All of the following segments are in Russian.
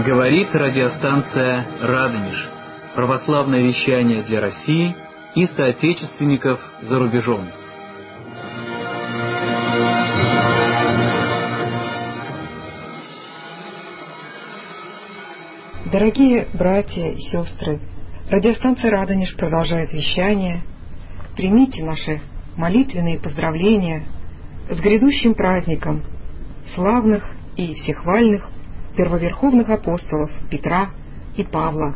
Говорит радиостанция «Радонеж». Православное вещание для России и соотечественников за рубежом. Дорогие братья и сестры, радиостанция «Радонеж» продолжает вещание. Примите наши молитвенные поздравления с грядущим праздником славных и всехвальных первоверховных апостолов Петра и Павла.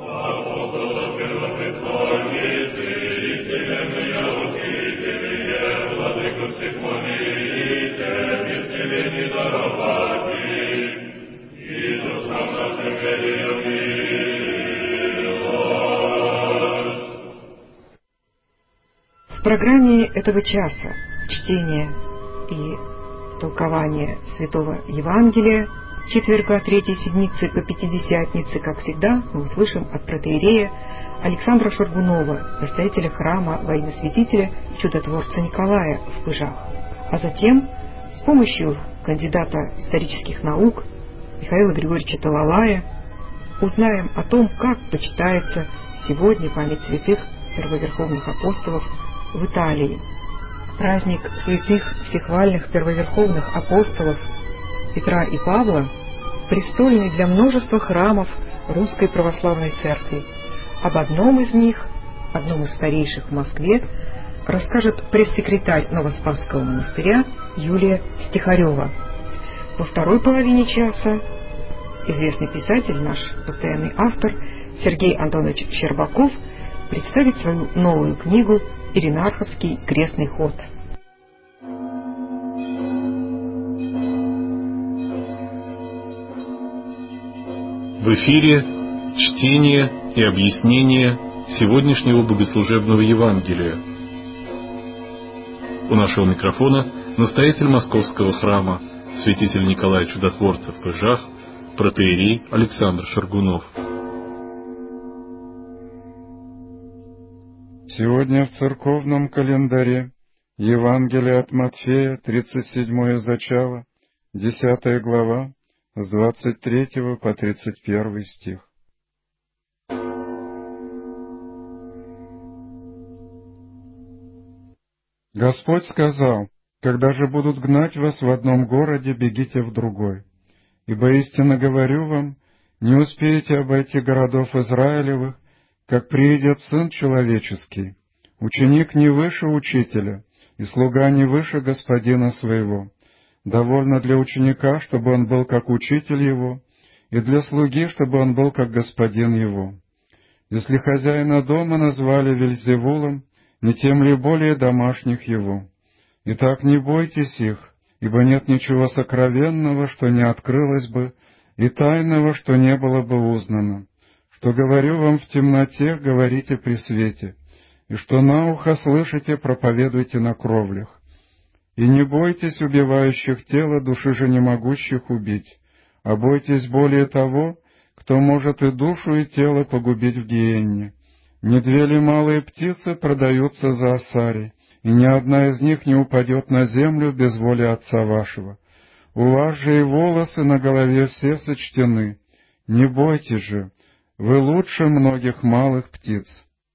В программе этого часа чтение и толкование Святого Евангелия четверга Третьей Седмицы по Пятидесятнице, как всегда, мы услышим от протоиерея Александра Шаргунова, настоятеля храма во имя святителя чудотворца Николая в Пыжах. А затем, с помощью кандидата исторических наук Михаила Григорьевича Талалая, узнаем о том, как почитается сегодня память святых первоверховных апостолов в Италии. Праздник святых всехвальных первоверховных апостолов Петра и Павла престольный для множества храмов Русской Православной Церкви. Об одном из них, одном из старейших в Москве, расскажет пресс-секретарь Новоспасского монастыря Юлия Стихарева. Во второй половине часа известный писатель, наш постоянный автор Сергей Антонович Щербаков представит свою новую книгу «Иринарховский крестный ход». В эфире чтение и объяснение сегодняшнего богослужебного Евангелия. У нашего микрофона настоятель Московского храма, святитель Николай Чудотворца в Пыжах, протоиерей Александр Шаргунов. Сегодня в церковном календаре Евангелие от Матфея, 37 зачало, 10 глава, с 23 по 31 стих. Господь сказал: «Когда же будут гнать вас в одном городе, бегите в другой. Ибо истинно говорю вам, не успеете обойти городов Израилевых, как приидет Сын Человеческий. Ученик не выше учителя, и слуга не выше господина своего. Довольно для ученика, чтобы он был как учитель его, и для слуги, чтобы он был как господин его. Если хозяина дома назвали Вельзевулом, не тем ли более домашних его? Итак, не бойтесь их, ибо нет ничего сокровенного, что не открылось бы, и тайного, что не было бы узнано. Что говорю вам в темноте, говорите при свете, и что на ухо слышите, проповедуйте на кровлях. И не бойтесь убивающих тело, души же не могущих убить, а бойтесь более того, кто может и душу, и тело погубить в гиенне. Не две ли малые птицы продаются за осарий, и ни одна из них не упадет на землю без воли Отца вашего? У вас же и волосы на голове все сочтены. Не бойтесь же, вы лучше многих малых птиц».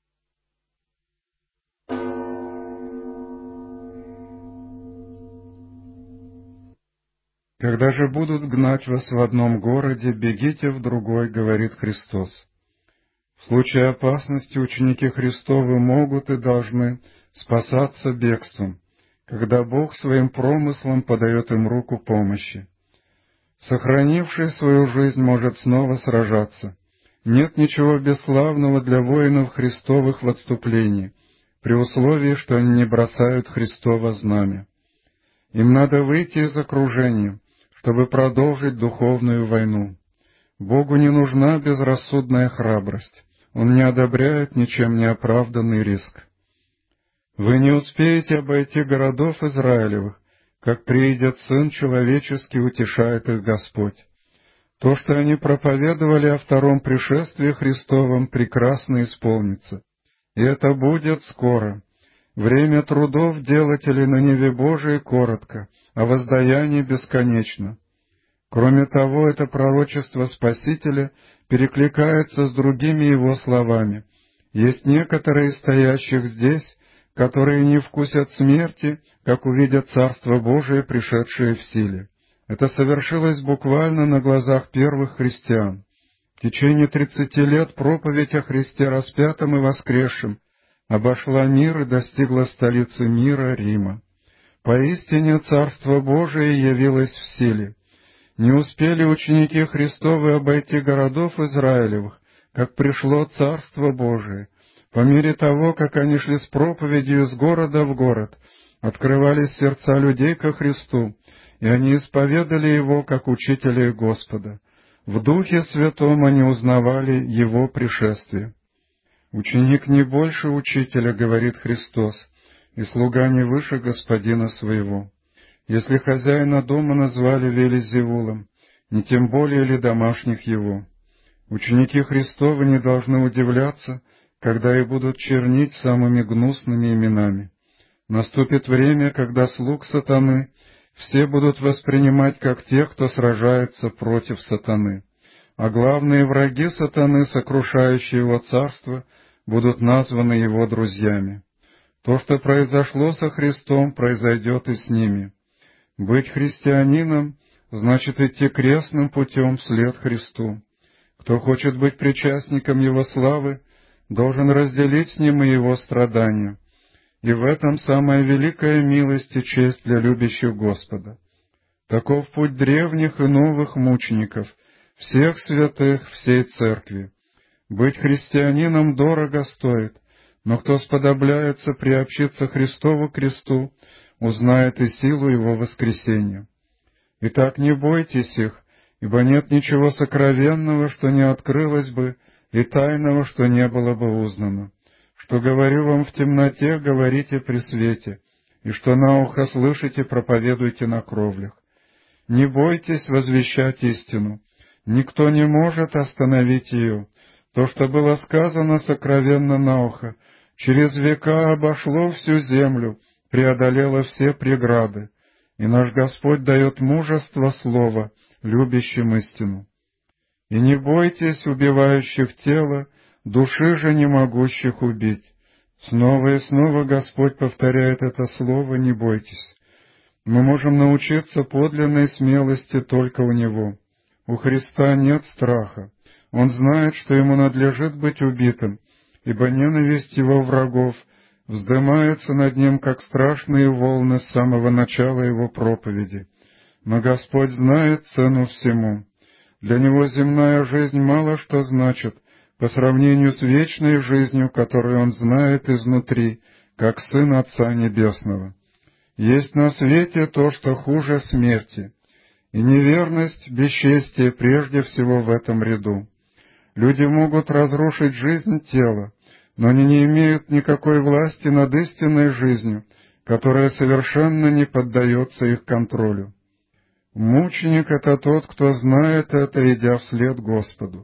«Когда же будут гнать вас в одном городе, бегите в другой, — говорит Христос. В случае опасности ученики Христовы могут и должны спасаться бегством, когда Бог своим промыслом подает им руку помощи. Сохранивший свою жизнь может снова сражаться. Нет ничего бесславного для воинов Христовых в отступлении, при условии, что они не бросают Христово знамя. Им надо выйти из окружения, чтобы продолжить духовную войну. Богу не нужна безрассудная храбрость. Он не одобряет ничем не оправданный риск. Вы не успеете обойти городов Израилевых, как приидет Сын Человеческий, утешает их Господь. То, что они проповедовали о втором пришествии Христовом, прекрасно исполнится. И это будет скоро. Время трудов делателей на ниве Божией коротко, а воздаяние бесконечно. Кроме того, это пророчество Спасителя перекликается с другими его словами. Есть некоторые из стоящих здесь, которые не вкусят смерти, как увидят Царство Божие, пришедшее в силе. Это совершилось буквально на глазах первых христиан. В течение 30 лет проповедь о Христе распятом и воскресшем обошла мир и достигла столицы мира, Рима. Поистине Царство Божие явилось в силе. Не успели ученики Христовы обойти городов Израилевых, как пришло Царство Божие. По мере того, как они шли с проповедью из города в город, открывались сердца людей ко Христу, и они исповедали Его как Учителя и Господа. В Духе Святом они узнавали Его пришествие. «Ученик не больше учителя, — говорит Христос, — и слуга не выше господина своего. Если хозяина дома назвали Веелзевулом, не тем более ли домашних его? Ученики Христовы не должны удивляться, когда и будут чернить самыми гнусными именами. Наступит время, когда слуг сатаны все будут воспринимать как тех, кто сражается против сатаны, а главные враги сатаны, сокрушающие его царство, будут названы его друзьями. То, что произошло со Христом, произойдет и с ними. Быть христианином значит идти крестным путем вслед Христу. Кто хочет быть причастником Его славы, должен разделить с Ним и Его страдания. И в этом самая великая милость и честь для любящих Господа. Таков путь древних и новых мучеников, всех святых, всей Церкви. Быть христианином дорого стоит, но кто сподобляется приобщиться Христову кресту, узнает и силу Его воскресения. Итак, не бойтесь их, ибо нет ничего сокровенного, что не открылось бы, и тайного, что не было бы узнано. Что говорю вам в темноте, говорите при свете, и что на ухо слышите, проповедуйте на кровлях. Не бойтесь возвещать истину. Никто не может остановить ее. То, что было сказано сокровенно на ухо, через века обошло всю землю, преодолело все преграды, и наш Господь дает мужество слова, любящим истину. И не бойтесь убивающих тело, души же не могущих убить. Снова и снова Господь повторяет это слово «не бойтесь». Мы можем научиться подлинной смелости только у Него. У Христа нет страха. Он знает, что Ему надлежит быть убитым, ибо ненависть Его врагов вздымается над Ним, как страшные волны с самого начала Его проповеди. Но Господь знает цену всему. Для Него земная жизнь мало что значит по сравнению с вечной жизнью, которую Он знает изнутри, как Сын Отца Небесного. Есть на свете то, что хуже смерти, и неверность, бесчестие прежде всего в этом ряду. Люди могут разрушить жизнь тела, но они не имеют никакой власти над истинной жизнью, которая совершенно не поддается их контролю. Мученик — это тот, кто знает это, идя вслед Господу.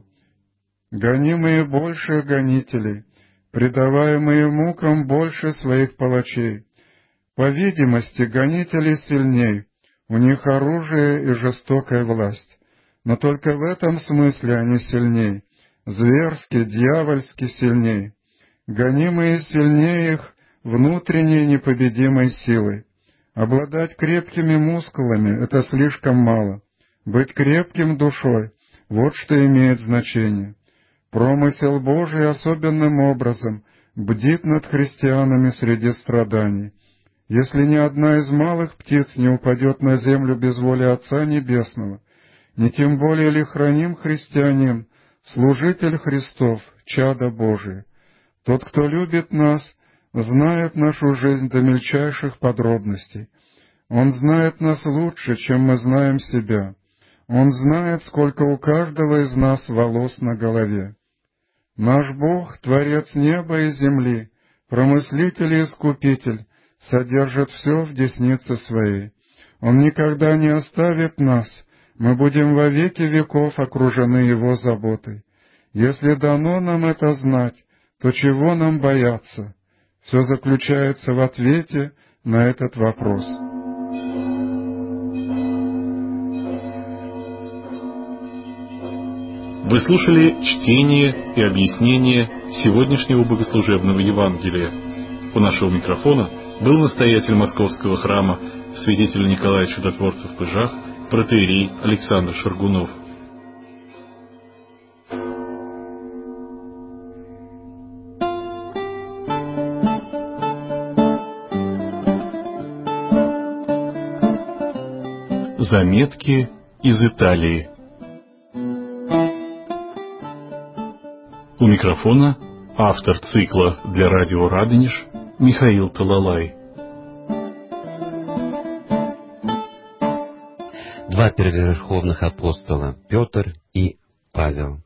Гонимые больше гонителей, предаваемые мукам больше своих палачей. По видимости, гонители сильней, у них оружие и жестокая власть, но только в этом смысле они сильней, зверски, дьявольски сильней. Гонимые сильнее их внутренней непобедимой силой. Обладать крепкими мускулами — это слишком мало. Быть крепким душой — вот что имеет значение. Промысел Божий особенным образом бдит над христианами среди страданий. Если ни одна из малых птиц не упадет на землю без воли Отца Небесного, не тем более ли храним христианин, служитель Христов, чадо Божие. Тот, кто любит нас, знает нашу жизнь до мельчайших подробностей. Он знает нас лучше, чем мы знаем себя. Он знает, сколько у каждого из нас волос на голове. Наш Бог, Творец неба и земли, Промыслитель и Искупитель, содержит все в деснице Своей. Он никогда не оставит нас, мы будем во веки веков окружены Его заботой. Если дано нам это знать, то чего нам бояться? Все заключается в ответе на этот вопрос. Вы слушали чтение и объяснение сегодняшнего богослужебного Евангелия. У нашего микрофона был настоятель Московского храма святитель Николай Чудотворцев в Пыжах, протоиерей Александр Шаргунов. Заметки из Италии. У микрофона автор цикла для радио «Радонеж» Михаил Талалай. Два первоверховных апостола, Петр и Павел.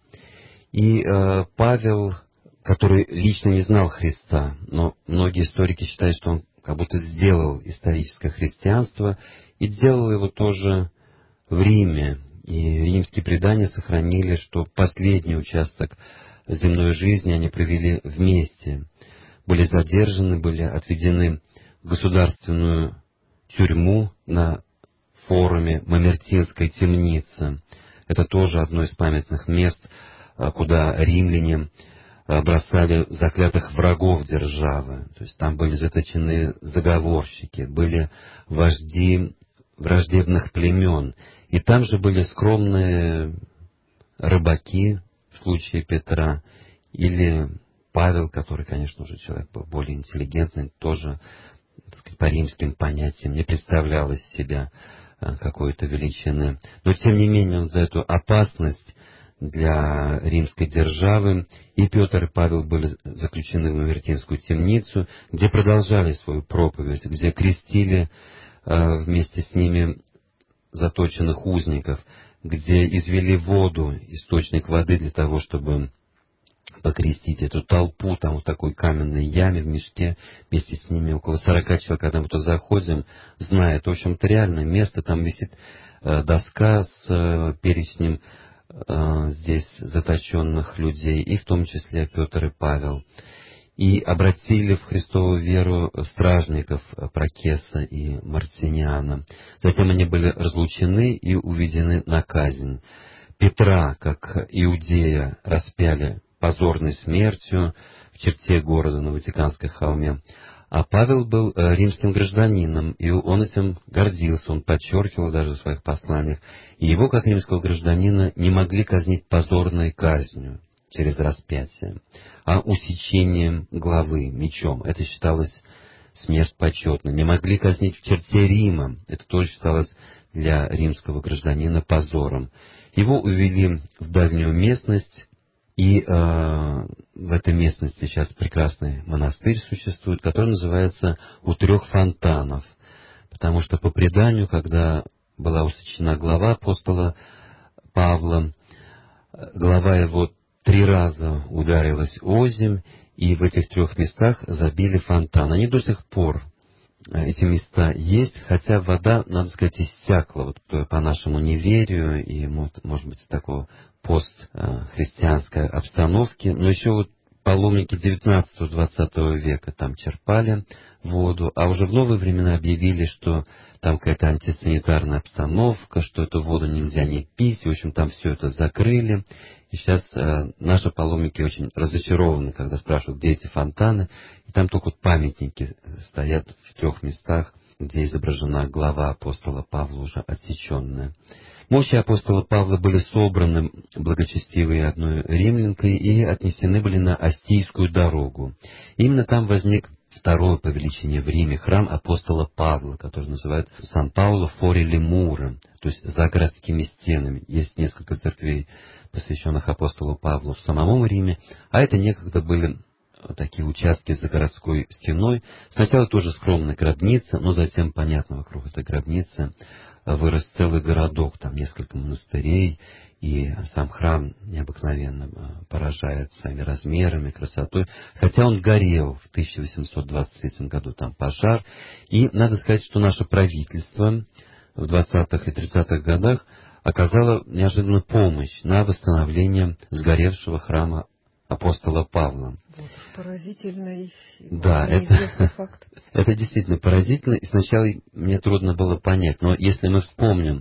И Павел, который лично не знал Христа, но многие историки считают, что он как будто сделал историческое христианство и делал его тоже в Риме. И римские предания сохранили, что последний участок земной жизни они провели вместе. Были задержаны, были отведены в государственную тюрьму на форуме Мамертинской темницы. Это тоже одно из памятных мест, куда римляне бросали заклятых врагов державы. То есть там были заточены заговорщики, были вожди враждебных племен. И там же были скромные рыбаки, в случае Петра, или Павел, который, конечно, уже человек был более интеллигентный, тоже, так сказать, по римским понятиям не представлял из себя какой-то величины. Но, тем не менее, он за эту опасность для римской державы и Петр, и Павел были заключены в Мамертинскую темницу, где продолжали свою проповедь, где крестили вместе с ними заточенных узников, где извели воду, источник воды для того, чтобы покрестить эту толпу, там в такой каменной яме в мешке, вместе с ними около 40 человек, когда мы туда заходим, зная, это, в общем-то, реальное место, там висит доска с перечнем здесь заточенных людей, и в том числе Петр и Павел. И обратили в Христову веру стражников Прокеса и Мартиниана. Затем они были разлучены и уведены на казнь. Петра, как иудея, распяли позорной смертью в черте города на Ватиканской холме. А Павел был римским гражданином, и он этим гордился, он подчеркивал даже в своих посланиях. И его, как римского гражданина, не могли казнить позорной казнью через распятие, а усечением головы мечом. Это считалось смерть почетной. Не могли казнить в черте Рима. Это тоже считалось для римского гражданина позором. Его увели в дальнюю местность, и в этой местности сейчас прекрасный монастырь существует, который называется «У трех фонтанов». Потому что по преданию, когда была усечена голова апостола Павла, голова его 3 раза ударилась озимь, и в этих 3 местах забили фонтан. Они до сих пор, эти места есть, хотя вода, надо сказать, иссякла вот по нашему неверию и, может быть, такой постхристианской обстановки. Но еще вот паломники 19-20 века там черпали воду, а уже в новые времена объявили, что там какая-то антисанитарная обстановка, что эту воду нельзя не пить, и, в общем, там все это закрыли. И сейчас наши паломники очень разочарованы, когда спрашивают, где эти фонтаны, и там только вот памятники стоят в 3 местах, где изображена глава апостола Павла, уже отсеченная. Мощи апостола Павла были собраны благочестивой одной римлянкой и отнесены были на Остийскую дорогу. Именно там возник второй по величине в Риме храм апостола Павла, который называют Сан-Пауло фори ле мура, то есть за городскими стенами. Есть несколько церквей, посвященных апостолу Павлу в самом Риме, а это некогда были такие участки за городской стеной. Сначала тоже скромная гробница, но затем, понятно, вокруг этой гробницы вырос целый городок, там несколько монастырей, и сам храм необыкновенно поражает своими размерами, красотой. Хотя он горел в 1823 году, там пожар. И надо сказать, что наше правительство в 20-х и 30-х годах оказало неожиданную помощь на восстановление сгоревшего храма апостола Павла. Вот поразительный, да, неизвестный факт. Это действительно поразительно, и сначала мне трудно было понять, но если мы вспомним,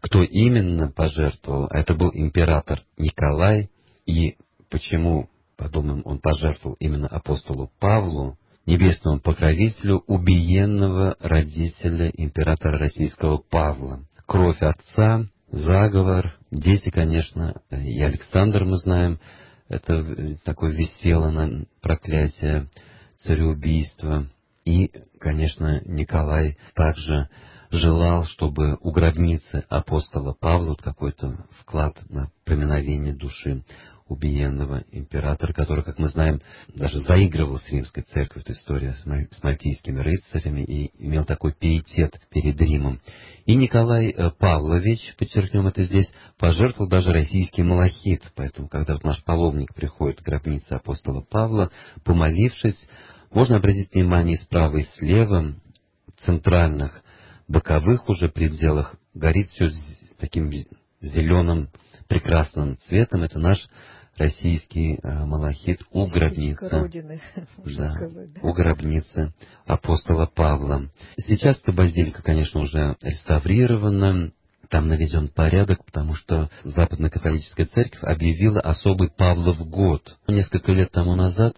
кто именно пожертвовал. Это был император Николай. И почему, подумаем, он пожертвовал именно апостолу Павлу, небесному покровителю убиенного родителя императора российского Павла. Кровь отца, заговор, дети, конечно, и Александр, мы знаем, это такое висело на проклятие цареубийства. И, конечно, Николай также желал, чтобы у гробницы апостола Павла вот какой-то вклад на поминовение души убиенного императора, который, как мы знаем, даже заигрывал с римской церковью, эта история с мальтийскими рыцарями, и имел такой пиетет перед Римом. И Николай Павлович, подчеркнем это здесь, пожертвовал даже российский малахит. Поэтому, когда вот наш паломник приходит к гробнице апостола Павла, помолившись, можно обратить внимание и справа, и слева, в центральных, боковых уже пределах, горит все с таким зеленым прекрасным цветом. Это наш российский малахит у гробницы, да, у гробницы апостола Павла. Сейчас эта базилика, конечно, уже реставрирована, там наведен порядок, потому что Западно-католическая церковь объявила особый Павлов год. Несколько лет тому назад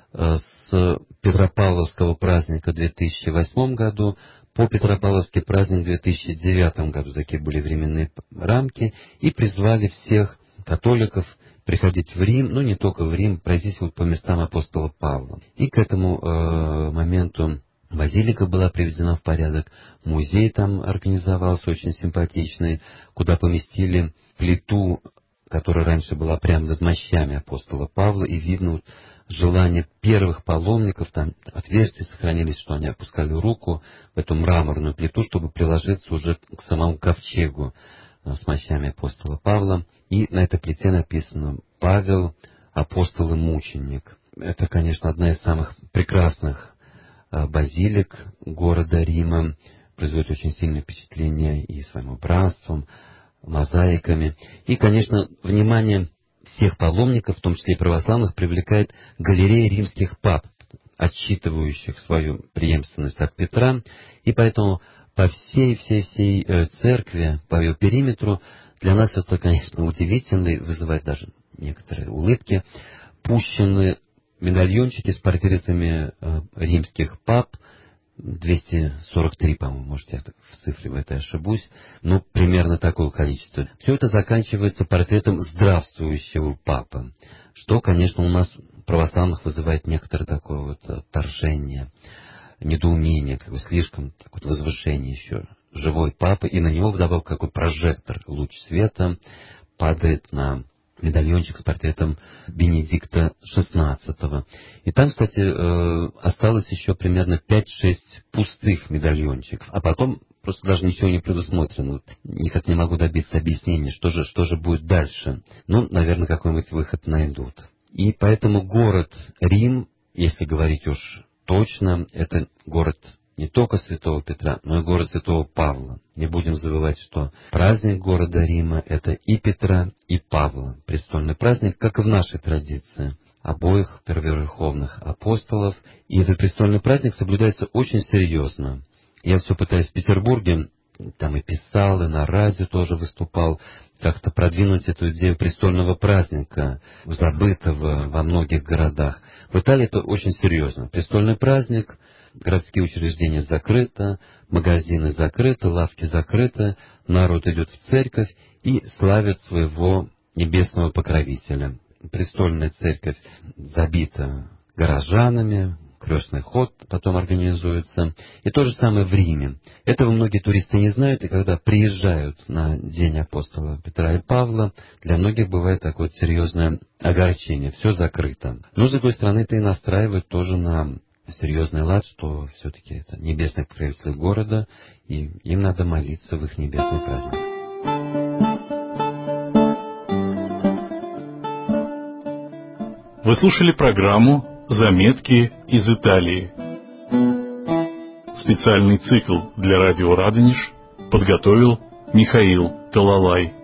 с Петропавловского праздника в 2008 году по Петропавловский праздник в 2009 году, такие были временные рамки, и призвали всех католиков приходить в Рим, но не только в Рим, пройтись вот по местам апостола Павла. И к этому моменту базилика была приведена в порядок, музей там организовался очень симпатичный, куда поместили плиту, которая раньше была прямо над мощами апостола Павла, и видно вот желание первых паломников, там отверстия сохранились, что они опускали руку в эту мраморную плиту, чтобы приложиться уже к самому ковчегу с мощами апостола Павла. И на этой плите написано «Павел, апостол и мученик». Это, конечно, одна из самых прекрасных базилик города Рима, производит очень сильное впечатление и своим убранством, мозаиками. И, конечно, внимание всех паломников, в том числе и православных, привлекает галерея римских пап, отсчитывающих свою преемственность от Петра, и поэтому по всей церкви, по ее периметру, для нас это, конечно, удивительно и вызывает даже некоторые улыбки, пущены медальончики с портретами римских пап, 243, по-моему, может, я в цифре в этой ошибусь, но примерно такое количество. Все это заканчивается портретом здравствующего папы, что, конечно, у нас православных вызывает некоторое такое вот отторжение, недоумение, как бы слишком так вот возвышение еще. Живой папа, и на него вдобавок какой прожектор, луч света падает на медальончик с портретом Бенедикта XVI. И там, кстати, осталось еще примерно 5-6 пустых медальончиков. А потом просто даже ничего не предусмотрено. Никак не могу добиться объяснения, что же будет дальше. Ну, наверное, какой-нибудь выход найдут. И поэтому город Рим, если говорить уж точно, это город не только Святого Петра, но и город Святого Павла. Не будем забывать, что праздник города Рима — это и Петра, и Павла. Престольный праздник, как и в нашей традиции, обоих первоверховных апостолов. И этот престольный праздник соблюдается очень серьезно. Я все пытаюсь в Петербурге, там и писал, и на радио тоже выступал, как-то продвинуть эту идею престольного праздника, забытого во многих городах. В Италии это очень серьезно. Престольный праздник, городские учреждения закрыты, магазины закрыты, лавки закрыты, народ идет в церковь и славит своего небесного покровителя. Престольная церковь забита горожанами, крестный ход потом организуется. И то же самое в Риме. Этого многие туристы не знают, и когда приезжают на день апостола Петра и Павла, для многих бывает такое серьезное огорчение. Все закрыто. Но, с другой стороны, это и настраивает тоже на серьезный лад, что все-таки это небесный покровитель города, и им надо молиться в их небесный праздник. Вы слушали программу «Заметки из Италии». Специальный цикл для радио «Радонеж» подготовил Михаил Талалай.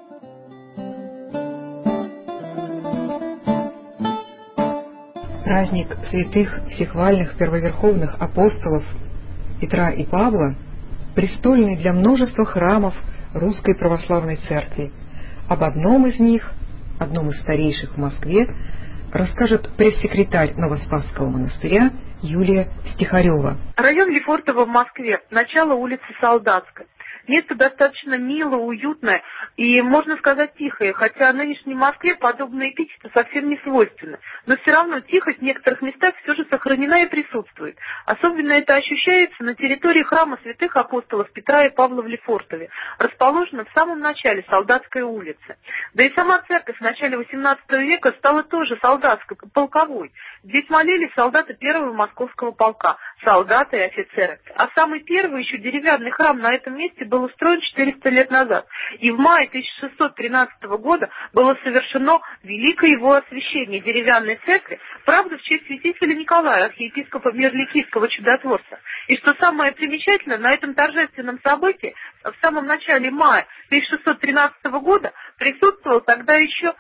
Праздник святых всехвальных первоверховных апостолов Петра и Павла, престольный для множества храмов Русской Православной Церкви. Об одном из них, одном из старейших в Москве, расскажет пресс-секретарь Новоспасского монастыря Юлия Стихарева. Район Лефортово в Москве, начало улицы Солдатской. Место достаточно милое, уютное и, можно сказать, тихое, хотя нынешней Москве подобные эпитеты совсем не свойственны. Но все равно тихость в некоторых местах все же сохранена и присутствует. Особенно это ощущается на территории храма святых апостолов Петра и Павла в Лефортове, расположенном в самом начале Солдатской улицы. Да и сама церковь в начале XVIII века стала тоже солдатской, полковой. Здесь молились солдаты первого московского полка, солдаты и офицеры. А самый первый, еще деревянный храм на этом месте был устроен 400 лет назад. И в мае 1613 года было совершено великое его освящение деревянной церкви, правда, в честь святителя Николая, архиепископа Мирликийского чудотворца. И что самое примечательное, на этом торжественном событии в самом начале мая 1613 года присутствовал тогда еще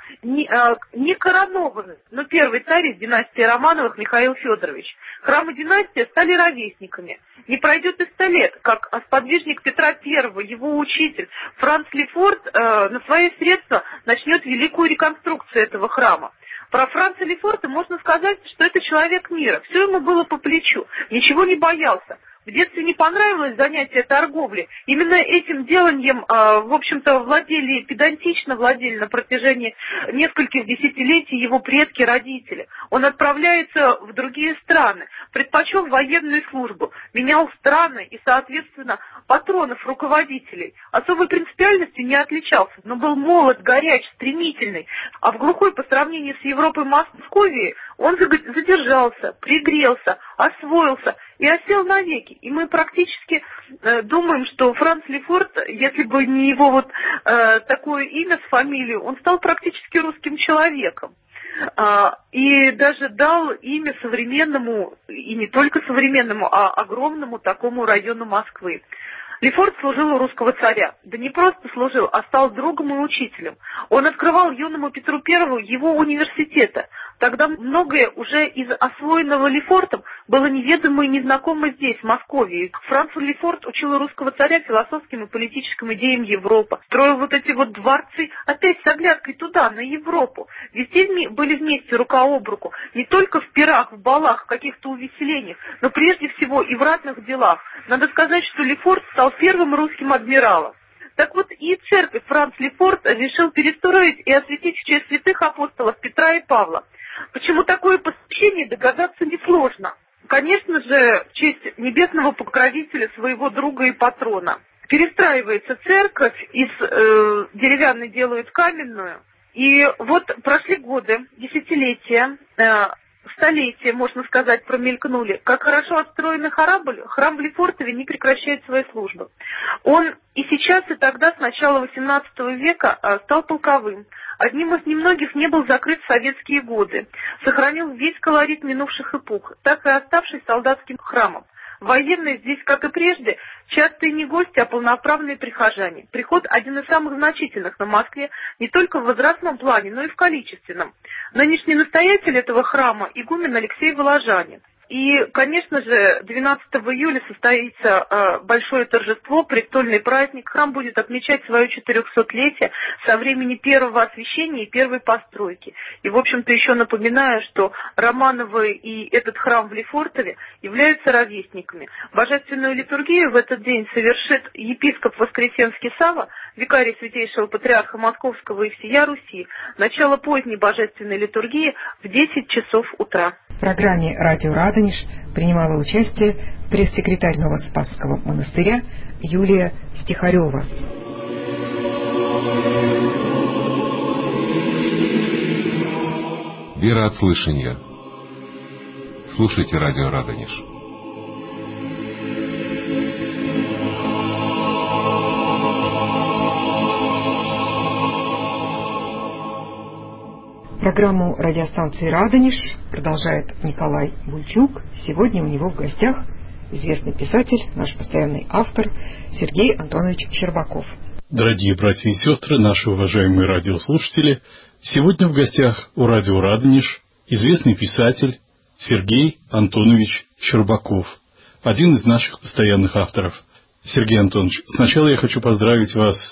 не коронованный, но первый царь из династии Романовых Михаил Федорович. Храм и династия стали ровесниками. Не пройдет и 100 лет, как сподвижник Петра I, его учитель Франц Лефорт на свои средства начнет великую реконструкцию этого храма. Про Франца Лефорта можно сказать, что это человек мира. Все ему было по плечу, ничего не боялся. В детстве не понравилось занятие торговли. Именно этим деланием, в общем-то, педантично владели на протяжении нескольких десятилетий его предки-родители. Он отправляется в другие страны, предпочел военную службу, менял страны и, соответственно, патронов, руководителей. Особой принципиальностью не отличался, но был молод, горяч, стремительный. А в глухой по сравнению с Европой Московии он задержался, пригрелся, освоился и осел навеки. И мы практически думаем, что Франц Лефорт, если бы не его такое имя с фамилией, он стал практически русским человеком. И даже дал имя современному, и не только современному, а огромному такому району Москвы. Лефорт служил у русского царя. Да не просто служил, а стал другом и учителем. Он открывал юному Петру I его университета. Тогда многое уже из освоенного Лефортом было неведомо и незнакомо здесь, в Москве. Франц Лефорт учил русского царя философским и политическим идеям Европы. Строил эти дворцы опять с оглядкой туда, на Европу. Везде были вместе рука об руку. Не только в пирах, в балах, в каких-то увеселениях, но прежде всего и в ратных делах. Надо сказать, что Лефорт стал первым русским адмиралом. Так вот, и церковь Франц Лефорт решил перестроить и осветить в честь святых апостолов Петра и Павла. Почему такое посвящение, догадаться несложно. Конечно же, в честь небесного покровителя, своего друга и патрона. Перестраивается церковь, из деревянной делают каменную. И вот прошли годы, десятилетия, столетия, можно сказать, промелькнули. Как хорошо отстроенный храм в Лефортове не прекращает своей службы. Он и сейчас, и тогда, с начала XVIII века, стал полковым. Одним из немногих не был закрыт в советские годы. Сохранил весь колорит минувших эпох, так и оставшись солдатским храмом. Военные здесь, как и прежде, частые не гости, а полноправные прихожане. Приход один из самых значительных на Москве не только в возрастном плане, но и в количественном. Нынешний настоятель этого храма – игумен Алексей Воложанин. И, конечно же, 12 июля состоится большое торжество, престольный праздник. Храм будет отмечать свое 400-летие со времени первого освящения и первой постройки. И, в общем-то, еще напоминаю, что Романовы и этот храм в Лефортове являются ровесниками. Божественную литургию в этот день совершит епископ Воскресенский Савва, викарий святейшего патриарха Московского и всея Руси. Начало поздней божественной литургии в 10 часов утра. В программе «Радио Радонеж» принимала участие пресс-секретарь Новоспасского монастыря Юлия Стихарева. Вера от слышания. Слушайте «Радио Радонеж». Программу радиостанции «Радонеж» продолжает Николай Бульчук. Сегодня у него в гостях известный писатель, наш постоянный автор Сергей Антонович Щербаков. Дорогие братья и сестры, наши уважаемые радиослушатели, сегодня в гостях у радио «Радонеж» известный писатель Сергей Антонович Щербаков, один из наших постоянных авторов. Сергей Антонович, сначала я хочу поздравить вас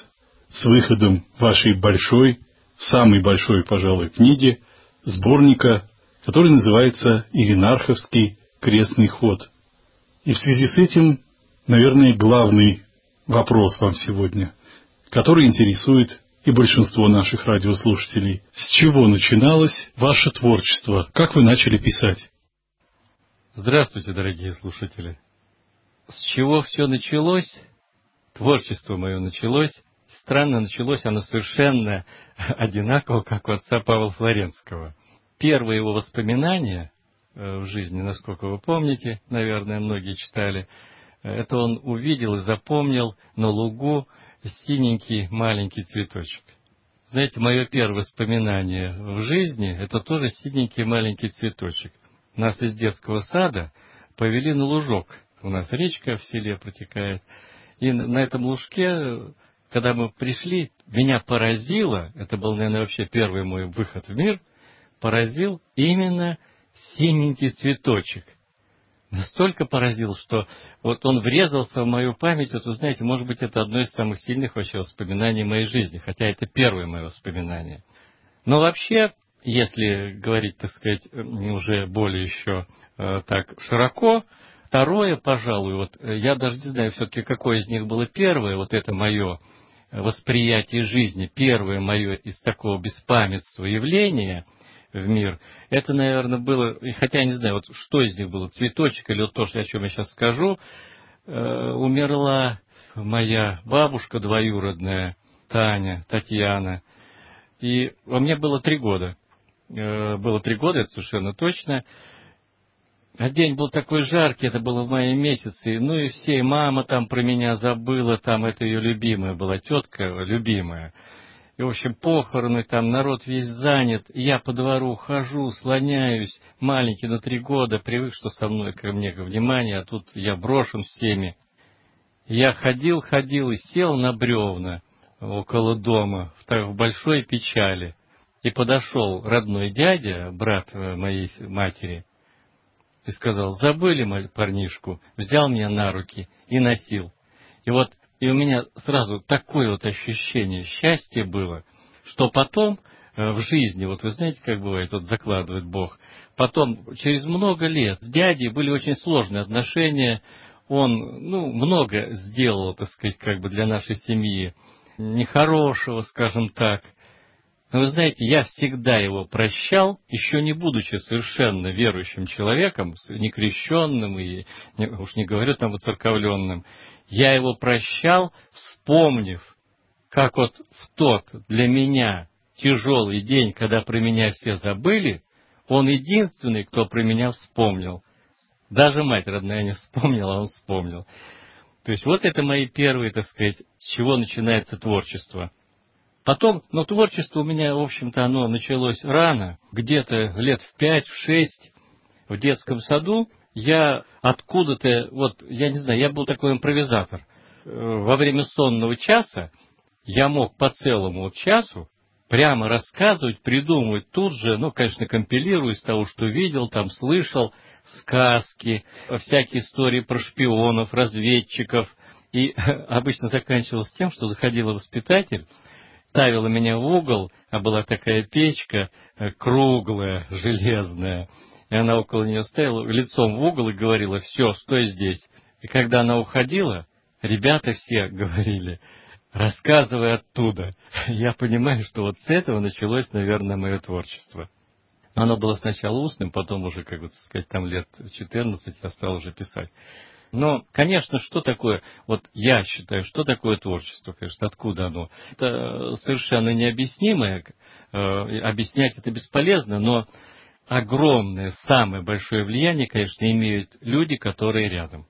с выходом вашей большой, самой большой, пожалуй, книги, сборника, который называется «Иринарховский крестный ход». И в связи с этим, наверное, главный вопрос вам сегодня, который интересует и большинство наших радиослушателей. С чего начиналось ваше творчество? Как вы начали писать? Здравствуйте, дорогие слушатели. С чего все началось? Творчество мое началось. Странно, началось оно совершенно одинаково, как у отца Павла Флоренского. Первые его воспоминания в жизни, насколько вы помните, наверное, многие читали, это он увидел и запомнил на лугу синенький маленький цветочек. Знаете, мое первое воспоминание в жизни — это тоже синенький маленький цветочек. Нас из детского сада повели на лужок. У нас речка в селе протекает. И на этом лужке, когда мы пришли, меня поразило, это был, наверное, вообще первый мой выход в мир, поразил именно синенький цветочек. Настолько поразил, что вот он врезался в мою память. Вот вы знаете, может быть, это одно из самых сильных вообще воспоминаний моей жизни, хотя это первое мое воспоминание. Но вообще, если говорить, так сказать, уже более еще так широко, второе, пожалуй, вот я даже не знаю все-таки, какое из них было первое, вот это мое восприятие жизни, первое мое из такого беспамятства явления в мир, это, наверное, было, хотя я не знаю, вот что из них было, цветочек или вот то, о чем я сейчас скажу, умерла моя бабушка двоюродная, Татьяна, и у меня было 3 года. Было 3 года, это совершенно точно. А день был такой жаркий, это было в мае месяце, ну и все, и мама там про меня забыла, там это ее любимая была тетка, любимая. И, в общем, похороны, там народ весь занят, и я по двору хожу, слоняюсь, маленький, на 3 года, привык, что со мной ко мне внимание, а тут я брошен всеми. Я ходил и сел на бревна около дома в большой печали. И подошел родной дядя, брат моей матери, и сказал: забыли мою парнишку, взял меня на руки и носил. И у меня сразу такое вот ощущение счастья было, что потом в жизни, вот вы знаете, как бывает, вот закладывает Бог, потом через много лет с дядей были очень сложные отношения, он, много сделал, так сказать, как бы для нашей семьи, нехорошего, скажем так. Но вы знаете, я всегда его прощал, еще не будучи совершенно верующим человеком, некрещенным и, уж не говорю там воцерковленным, я его прощал, вспомнив, как вот в тот для меня тяжелый день, когда про меня все забыли, он единственный, кто про меня вспомнил. Даже мать родная не вспомнила, а он вспомнил. То есть вот это мои первые, так сказать, с чего начинается творчество. Потом, творчество у меня, в общем-то, оно началось рано, где-то лет в 5-6 в детском саду. Я откуда-то, я не знаю, я был такой импровизатор. Во время сонного часа я мог по целому часу прямо рассказывать, придумывать тут же, конечно, компилируя из того, что видел, там слышал, сказки, всякие истории про шпионов, разведчиков. И обычно заканчивалось тем, что заходила воспитатель, ставила меня в угол, а была такая печка круглая, железная, и она около нее стояла, лицом в угол и говорила: все, стой здесь. И когда она уходила, ребята все говорили: рассказывай оттуда. Я понимаю, что вот с этого началось, наверное, мое творчество. Оно было сначала устным, потом уже, как бы сказать, там лет 14 я стал уже писать. Но, конечно, что такое, я считаю, что такое творчество, конечно, откуда оно? Это совершенно необъяснимое, объяснять это бесполезно, но огромное, самое большое влияние, конечно, имеют люди, которые рядом.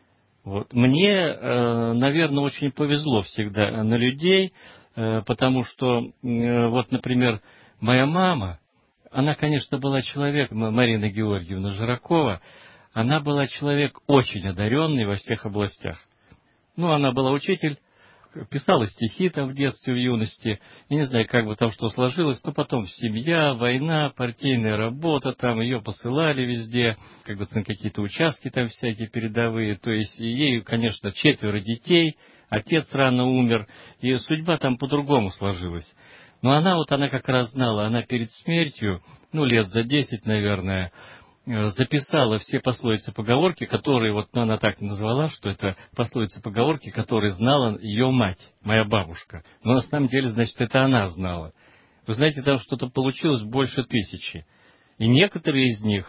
Мне, наверное, очень повезло всегда на людей, потому что, например, моя мама, она, конечно, была человек, Марина Георгиевна Жиракова, она была человек очень одаренный во всех областях. Она была учитель, писала стихи там в детстве, в юности. Я не знаю, как бы там что сложилось, но потом семья, война, партийная работа, там ее посылали везде, на какие-то участки там всякие передовые. То есть ей, конечно, 4 детей, отец рано умер, и судьба там по-другому сложилась. Но она как раз знала, она перед смертью, лет за 10, наверное, записала все пословицы-поговорки, которые, она так назвала, что это пословицы-поговорки, которые знала ее мать, моя бабушка. Но на самом деле, значит, это она знала. Вы знаете, там что-то получилось больше 1000. И некоторые из них,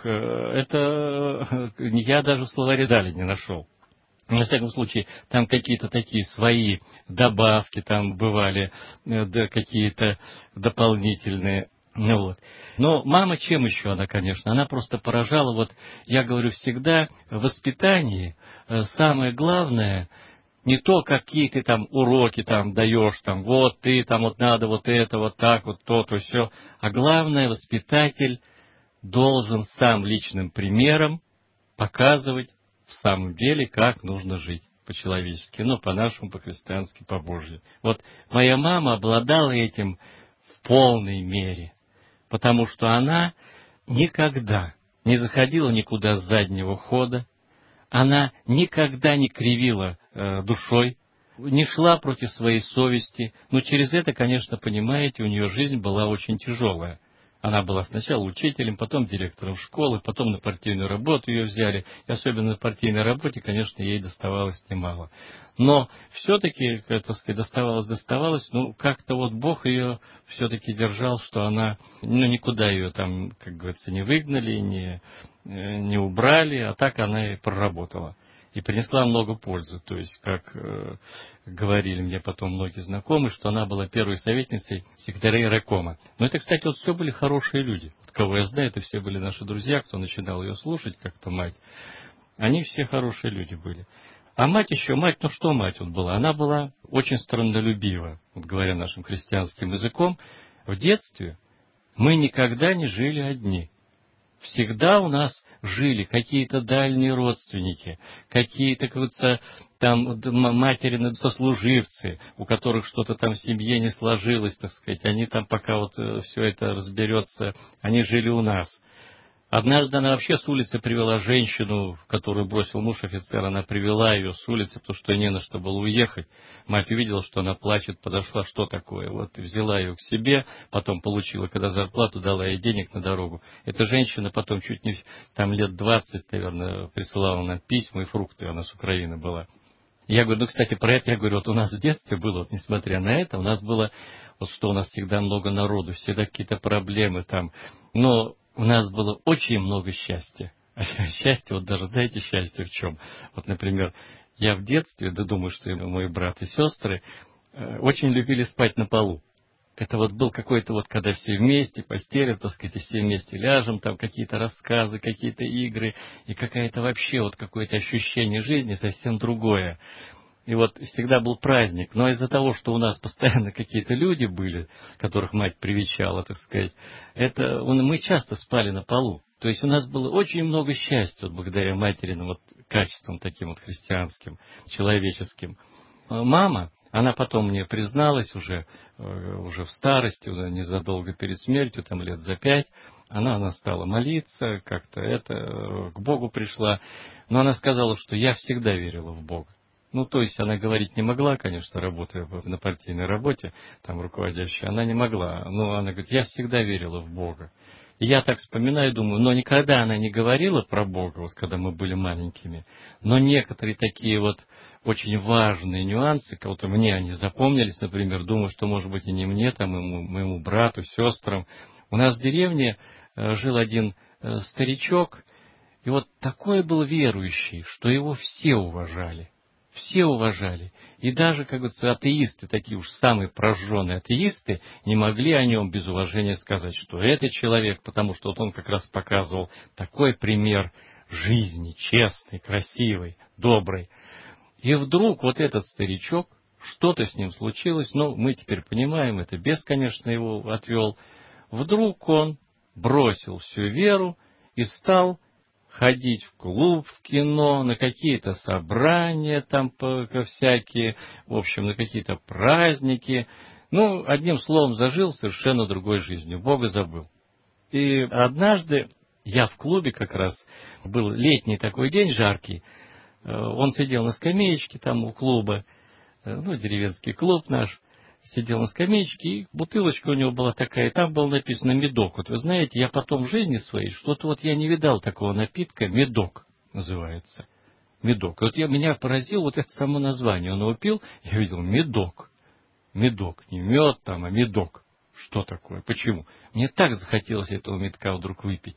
это я даже в словаре Дали не нашел. Во всяком случае, там какие-то такие свои добавки там бывали, какие-то дополнительные. Но мама чем еще она, конечно? Она просто поражала, я говорю всегда, в воспитании самое главное не то, какие ты там уроки там даешь, ты там надо это, так, то, все. А главное, воспитатель должен сам личным примером показывать в самом деле, как нужно жить по-человечески, по-нашему, по-христиански, по-божьи. Моя мама обладала этим в полной мере, потому что она никогда не заходила никуда с заднего хода, она никогда не кривила душой, не шла против своей совести, но через это, конечно, понимаете, у нее жизнь была очень тяжелая. Она была сначала учителем, потом директором школы, потом на партийную работу ее взяли. И особенно на партийной работе, конечно, ей доставалось немало. Но все-таки, доставалось, как-то Бог ее все-таки держал, что она, никуда ее там, как говорится, не выгнали, не убрали, а так она и проработала. И принесла много пользы. То есть, как говорили мне потом многие знакомые, что она была первой советницей секретаря райкома. Но это, кстати, все были хорошие люди. Кого я знаю, это все были наши друзья, кто начинал ее слушать, как-то мать. Они все хорошие люди были. А мать была? Она была очень страннолюбива, говоря нашим христианским языком. В детстве мы никогда не жили одни. Всегда у нас жили какие-то дальние родственники, какие-то, там материны сослуживцы, у которых что-то там в семье не сложилось, они там пока все это разберется, они жили у нас. Однажды она вообще с улицы привела женщину, которую бросил муж офицер, она привела ее с улицы, потому что не на что было уехать. Мать увидела, что она плачет, подошла, что такое, взяла ее к себе, потом получила, когда зарплату, дала ей денег на дорогу. Эта женщина потом чуть не, лет 20, наверное, присылала нам письма и фрукты, она с Украины была. Я говорю, кстати, про это я говорю, у нас в детстве было, несмотря на это, у нас было, что у нас всегда много народу, всегда какие-то проблемы там, но у нас было очень много счастья. Счастье, даже знаете, счастье в чем? Например, я в детстве, думаю, что и мой брат и сестры очень любили спать на полу. Это был какой-то когда все вместе, постель, и все вместе ляжем, там какие-то рассказы, какие-то игры, и какая-то вообще какое-то ощущение жизни совсем другое. И всегда был праздник. Но из-за того, что у нас постоянно какие-то люди были, которых мать привечала, мы часто спали на полу. То есть у нас было очень много счастья благодаря материным качествам таким христианским, человеческим. Мама, она потом мне призналась уже в старости, незадолго перед смертью, лет за 5, она стала молиться, как-то к Богу пришла. Но она сказала, что я всегда верила в Бога. То есть она говорить не могла, конечно, работая на партийной работе, там руководящая, она не могла. Но она говорит, я всегда верила в Бога. И я так вспоминаю, думаю, но никогда она не говорила про Бога, когда мы были маленькими. Но некоторые такие очень важные нюансы, кого-то мне они запомнились, например, думаю, что, может быть, и не мне, и моему брату, сестрам. У нас в деревне жил один старичок, и такой был верующий, что его все уважали. Все уважали. И даже, атеисты, такие уж самые прожженные атеисты, не могли о нем без уважения сказать, что это человек, потому что он как раз показывал такой пример жизни, честный, красивый, добрый. И вдруг этот старичок, что-то с ним случилось, мы теперь понимаем, это бес, конечно, его отвел. Вдруг он бросил всю веру и стал ходить в клуб, в кино, на какие-то собрания всякие, в общем, на какие-то праздники. Одним словом, зажил совершенно другой жизнью, Бога забыл. И однажды я в клубе как раз, был летний такой день жаркий, он сидел на скамеечке у клуба, деревенский клуб наш, сидел на скамеечке, и бутылочка у него была такая, и там было написано «Медок». Вот вы знаете, я потом в жизни своей, что-то вот я не видал такого напитка, «Медок» называется. Медок. И вот меня поразило вот это само название. Он его пил, я видел «Медок». Медок. Не мед там, а медок. Что такое? Почему? Мне так захотелось этого медка вдруг выпить.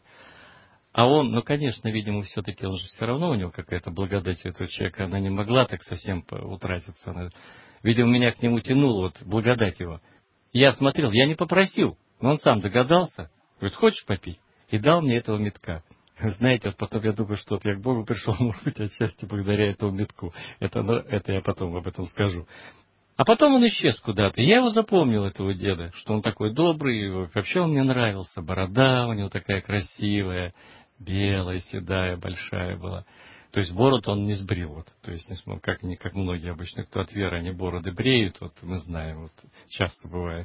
А он, конечно, видимо, все-таки он же все равно, у него какая-то благодать у этого человека, она не могла так совсем утратиться. Видимо, меня к нему тянуло, вот благодать его. Я смотрел, я не попросил, но он сам догадался. Говорит, хочешь попить? И дал мне этого медка. Знаете, вот потом я думаю, что вот я к Богу пришел, может быть, отчасти благодаря этому медку. Это я потом об этом скажу. А потом он исчез куда-то. Я его запомнил, этого деда, что он такой добрый, вообще он мне нравился. Борода у него такая красивая, белая, седая, большая была. То есть бороду он не сбрил. Вот. То есть, как многие обычно, кто от веры, они бороды бреют, вот мы знаем, вот часто бывает.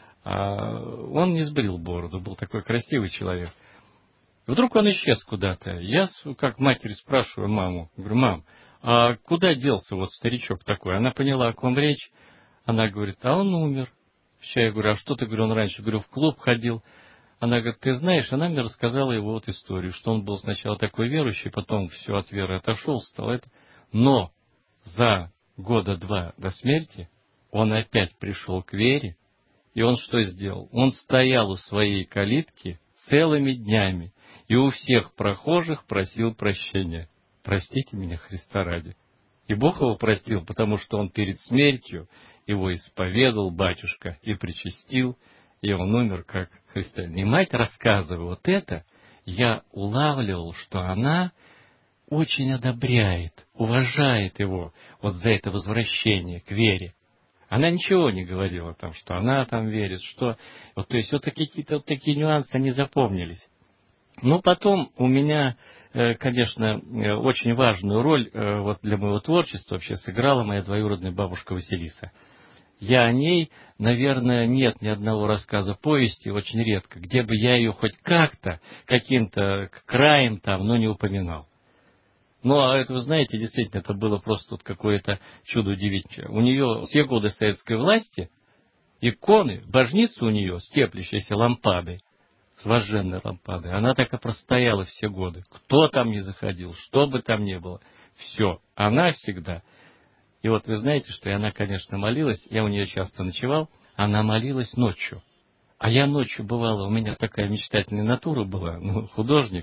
А он не сбрил бороду, был такой красивый человек. Вдруг он исчез куда-то. Я, как матери, спрашиваю маму, говорю, мам, а куда делся вот старичок такой? Она поняла, о ком речь. Она говорит, а он умер. Сейчас я говорю, а что ты, говорю, он раньше, говорю, в клуб ходил. Она говорит, ты знаешь, она мне рассказала его вот историю, что он был сначала такой верующий, потом все от веры отошел, стал это. Но за года 2 до смерти он опять пришел к вере, и он что сделал? Он стоял у своей калитки целыми днями и у всех прохожих просил прощения. Простите меня, Христа ради. И Бог его простил, потому что он перед смертью его исповедал батюшка и причастил, и он умер как христианин. И мать, рассказывая вот это, я улавливал, что она очень одобряет, уважает его вот за это возвращение к вере. Она ничего не говорила там, что она там верит, что... Вот, то есть вот какие-то вот такие нюансы, они запомнились. Ну, потом у меня, конечно, очень важную роль вот для моего творчества вообще сыграла моя двоюродная бабушка Василиса. Я о ней, наверное, нет ни одного рассказа повести, очень редко, где бы я ее хоть как-то, каким-то краем там, но не упоминал. Ну, а это, вы знаете, действительно, это было просто тут какое-то чудо удивительное. У нее все годы советской власти иконы, божница у нее с теплящейся лампадой, с вожженной лампадой, она так и простояла все годы. Кто там не заходил, что бы там ни было, все, она всегда. И вот вы знаете, что она, конечно, молилась, я у нее часто ночевал, она молилась ночью. А я ночью, бывало, у меня такая мечтательная натура была, художник.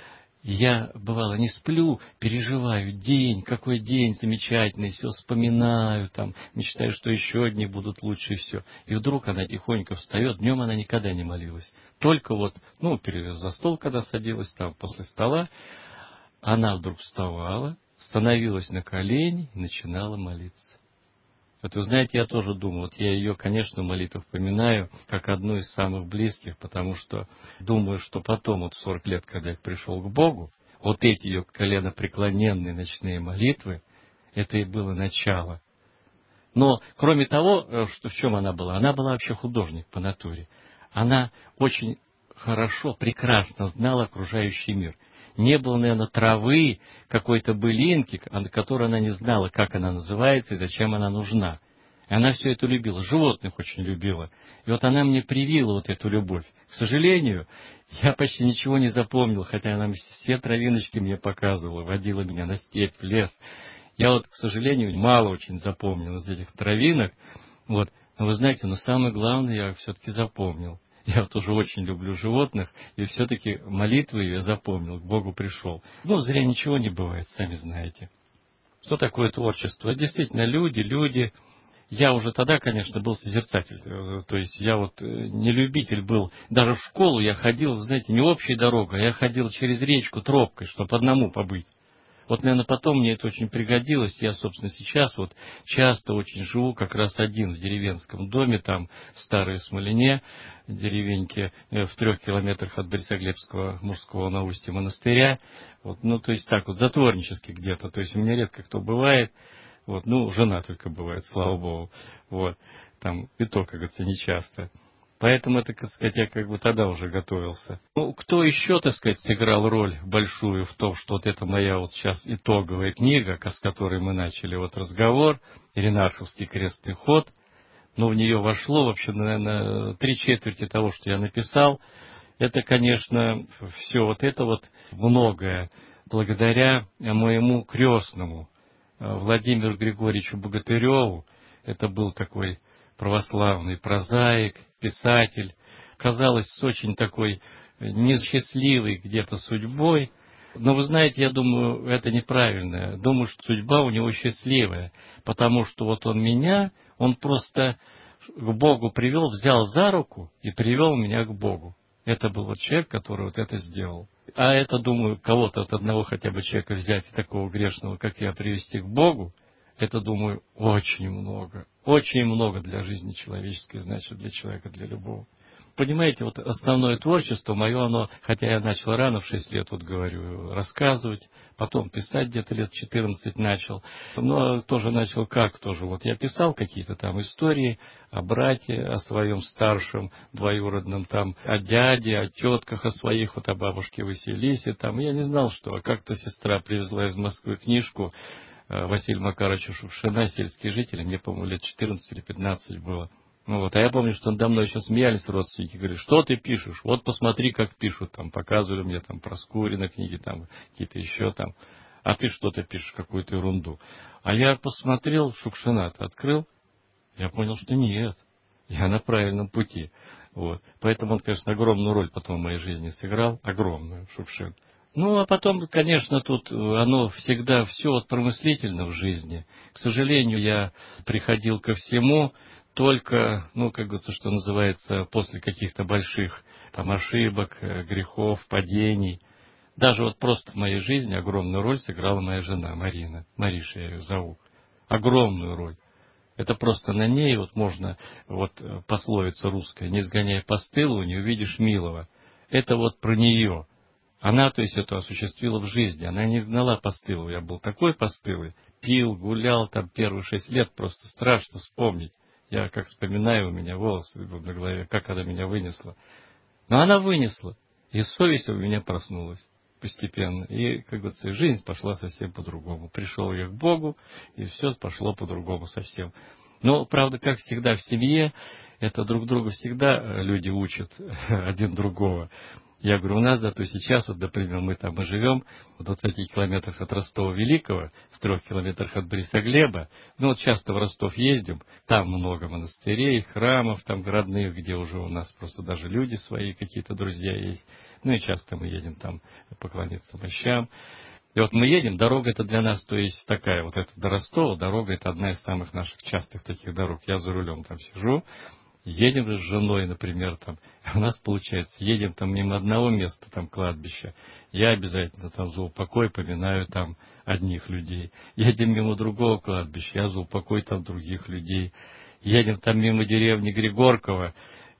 Я, бывало, не сплю, переживаю день, какой день замечательный, все вспоминаю, там, мечтаю, что еще дни будут лучше, и все. И вдруг она тихонько встает, днем она никогда не молилась. Только вот, за стол, когда садилась, там, после стола, она вдруг вставала, становилась на колени и начинала молиться. Вот вы знаете, я тоже думаю, вот я ее, конечно, молитву поминаю, как одну из самых близких, потому что думаю, что потом, вот в 40 лет, когда я пришел к Богу, вот эти ее коленопреклоненные ночные молитвы, это и было начало. Но, кроме того, что в чем она была вообще художник по натуре. Она очень хорошо, прекрасно знала окружающий мир. Не было, наверное, травы, какой-то былинки, которой она не знала, как она называется и зачем она нужна. И она все это любила, животных очень любила. И вот она мне привила вот эту любовь. К сожалению, я почти ничего не запомнил, хотя она все травиночки мне показывала, водила меня на степь, в лес. Я вот, к сожалению, мало очень запомнил из этих травинок. Вот. Но вы знаете, самое главное я все-таки запомнил. Я вот уже очень люблю животных, и все-таки молитвы я запомнил, к Богу пришел. Зря ничего не бывает, сами знаете. Что такое творчество? Действительно, люди. Я уже тогда, конечно, был созерцатель. То есть я вот не любитель был. Даже в школу я ходил, знаете, не общей дорогой, а я ходил через речку тропкой, чтобы одному побыть. Вот, наверное, потом мне это очень пригодилось. Я, собственно, сейчас вот часто очень живу как раз один в деревенском доме, там, в Старой Смолине, деревеньке, в 3 километрах от Борисоглебского мужского на устье монастыря. Вот, то есть так вот, затворнически где-то. То есть у меня редко кто бывает. Вот, жена только бывает, слава Богу. Вот, там, и то, как говорится, нечасто. Поэтому, так сказать, я как бы тогда уже готовился. Ну, кто еще, так сказать, сыграл роль большую в том, что вот это моя вот сейчас итоговая книга, с которой мы начали вот разговор, «Иринарховский крестный ход», но в нее вошло вообще, наверное, 3/4 того, что я написал. Это, конечно, все вот это вот многое благодаря моему крестному Владимиру Григорьевичу Богатыреву. Это был такой православный прозаик, писатель. Казалось, с очень такой несчастливой где-то судьбой. Но вы знаете, я думаю, это неправильно. Думаю, что судьба у него счастливая, потому что вот он просто к Богу привел, взял за руку и привел меня к Богу. Это был вот человек, который вот это сделал. А это, думаю, кого-то от одного хотя бы человека взять, такого грешного, как я, привести к Богу, это, думаю, очень много для жизни человеческой, значит, для человека, для любого. Понимаете, вот основное творчество мое, оно, хотя я начал рано, в 6 лет, вот говорю, рассказывать, потом писать где-то лет 14 начал, но тоже начал тоже, вот я писал какие-то там истории о брате, о своем старшем двоюродном, там, о дяде, о тетках, о своих, вот о бабушке Василисе, там, я не знал, что, а как-то сестра привезла из Москвы книжку Василия Макаровича Шукшина «Сельские жители», мне, по-моему, лет 14 или 15 было. Ну вот, а я помню, что надо мной еще смеялись родственники, говорят, что ты пишешь, вот посмотри, как пишут, там, показывали мне там про Скурина книги, там, какие-то еще там, а ты что-то пишешь, какую-то ерунду. А я посмотрел, Шукшина-то открыл, я понял, что нет, я на правильном пути. Вот. Поэтому он, конечно, огромную роль потом в моей жизни сыграл, огромную, Шукшин. Ну, а потом, конечно, тут оно всегда все вот промыслительно в жизни. К сожалению, я приходил ко всему только, ну, как говорится, что называется, после каких-то больших там ошибок, грехов, падений. Даже вот просто в моей жизни огромную роль сыграла моя жена Марина. Мариша я ее зову. Огромную роль. Это просто на ней вот можно, вот пословица русская, не сгоняй по стылу, не увидишь милого. Это вот про нее. Она, то есть, это осуществила в жизни. Она не знала постылу. Я был такой постылый. Пил, гулял там первые 6 лет. Просто страшно вспомнить. Я как вспоминаю, у меня волосы на голове, как она меня вынесла. Но она вынесла. И совесть у меня проснулась постепенно. И, как говорится, жизнь пошла совсем по-другому. Пришел я к Богу, и все пошло по-другому совсем. Но, правда, как всегда в семье, это друг друга всегда люди учат один другого. Я говорю, у нас зато сейчас, вот, например, мы живем в 20 километрах от Ростова Великого, в 3 километрах от Борисоглеба. Ну, вот часто в Ростов ездим, там много монастырей, храмов, там родных, где уже у нас просто даже люди свои, какие-то друзья есть. Ну, и часто мы едем там поклониться мощам. И вот мы едем, дорога это для нас, то есть такая, вот это до Ростова, дорога это одна из самых наших частых таких дорог. Я за рулем там сижу. Едем с женой, например, там, у нас получается, едем там мимо одного места, там кладбища, я обязательно там за упокой поминаю там одних людей. Едем мимо другого кладбища, я за упокой там других людей. Едем там мимо деревни Григоркова,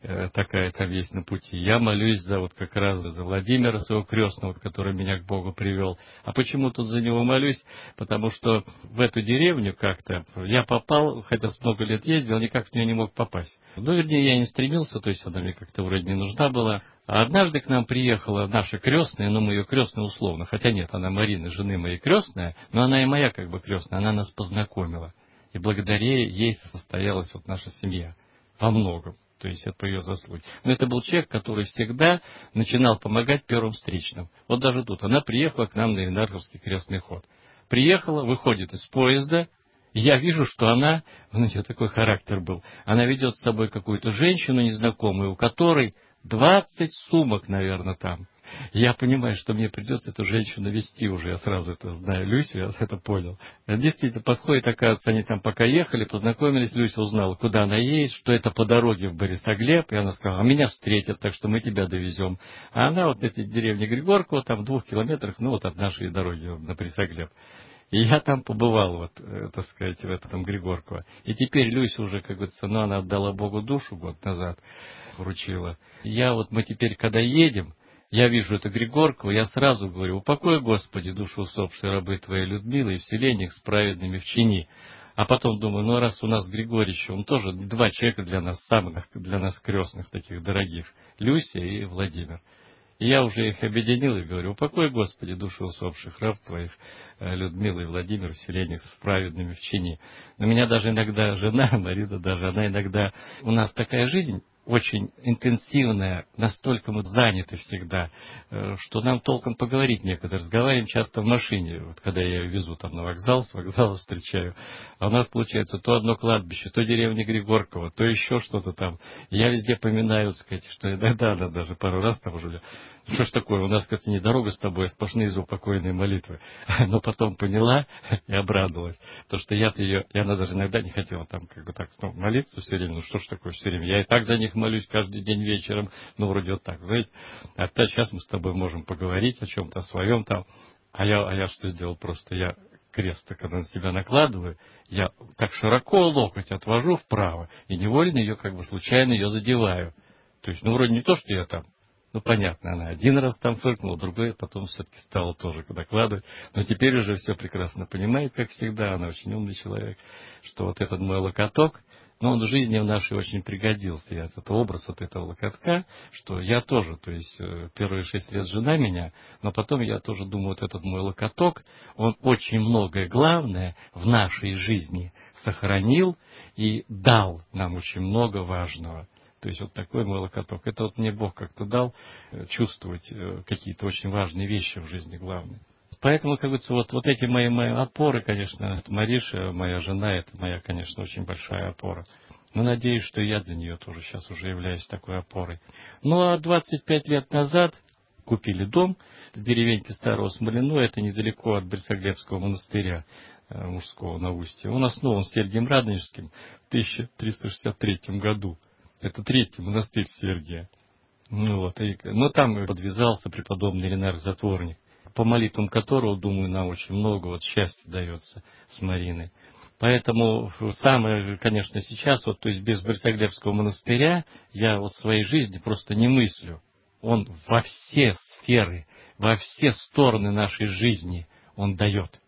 такая там есть на пути. Я молюсь за вот как раз за Владимира, своего крестного, который меня к Богу привел. А почему тут за него молюсь? Потому что в эту деревню как-то я попал, хотя много лет ездил, никак в нее не мог попасть. Ну, вернее, я не стремился, то есть она мне как-то вроде не нужна была. А однажды к нам приехала наша крестная, но мы ее крестная условно, хотя нет, она Марина, жены моей крестная, но она и моя как бы крестная, она нас познакомила. И благодаря ей состоялась вот наша семья во многом. То есть это по ее заслуге. Но это был человек, который всегда начинал помогать первым встречным. Вот даже тут. Она приехала к нам на Иринарховский крестный ход. Приехала, выходит из поезда. И я вижу, что она, у нее такой характер был, она ведет с собой какую-то женщину незнакомую, у которой 20 сумок, наверное, там. И я понимаю, что мне придется эту женщину вести уже, я сразу это знаю, Люся, я это понял. Действительно, подходит, оказывается, они там пока ехали, познакомились, Люся узнала, куда она едет, что это по дороге в Борисоглеб, и она сказала, а меня встретят, так что мы тебя довезем. А она вот в этой деревне Григоркова, там в 2 километрах, ну вот от нашей дороги на Борисоглеб. И я там побывал, вот, так сказать, в этом Григорково. И теперь Люся уже, как говорится, ну, она отдала Богу душу год назад, вручила. Мы теперь, когда едем, я вижу это Григорково, я сразу говорю, упокой, Господи, душу усопшей рабы Твоей Людмилы и вселенных с праведными в чини. А потом думаю, ну раз у нас Григорьевич, он тоже два человека для нас, самых для нас крестных таких дорогих, Люся и Владимир. И я уже их объединил и говорю: упокой, Господи, души усопших раб Твоих, Людмилы и Владимир, вселенных с праведными в чине. Но меня даже иногда жена, Марина даже, она иногда... У нас такая жизнь очень интенсивная, настолько мы заняты всегда, что нам толком поговорить некогда. Разговариваем часто в машине, вот когда я ее везу там на вокзал, с вокзала встречаю. А у нас получается то одно кладбище, то деревня Григоркова, то еще что-то там. Я везде поминаю, так сказать, что иногда она даже пару раз там уже... Что ж такое, у нас, кажется, не дорога с тобой, а сплошные заупокойные молитвы. Но потом поняла и обрадовалась. То, что я-то ее... И она даже иногда не хотела там как бы так молиться все время. Ну что ж такое все время? Я и так за них молюсь каждый день вечером. Ну, вроде вот так, знаете. А то сейчас мы с тобой можем поговорить о чем-то, о своем там. А я что сделал просто? Я крест, когда на себя накладываю, я так широко локоть отвожу вправо и невольно ее как бы случайно ее задеваю. То есть, ну, вроде не то, что я там... Ну, понятно, она один раз там фыркнула, другой потом все-таки стала тоже докладывать. Но теперь уже все прекрасно понимает, как всегда, она очень умный человек, что вот этот мой локоток, но он в жизни в нашей очень пригодился. И этот образ вот этого локотка, что я тоже, то есть первые 6 лет жена меня, но потом я тоже думаю, вот этот мой локоток, он очень многое главное в нашей жизни сохранил и дал нам очень много важного. То есть вот такой мой локоток. Это вот мне Бог как-то дал чувствовать какие-то очень важные вещи в жизни главные. Поэтому, как говорится, вот эти мои опоры, конечно, Мариша, моя жена, это моя, конечно, очень большая опора. Но надеюсь, что я для нее тоже сейчас уже являюсь такой опорой. Ну а 25 лет назад купили дом в деревеньке Старого Смолино, это недалеко от Борисоглебского монастыря мужского на Устье. Он основан Сергием Радонежским в 1363 году. Это 3-й монастырь Сергия. Но там подвязался преподобный Ленар-затворник, по молитвам которого, думаю, нам очень много вот счастья дается с Мариной. Поэтому самое, конечно, сейчас, вот, то есть без Борисоглебского монастыря я вот в своей жизни просто не мыслю. Он во все сферы, во все стороны нашей жизни он дает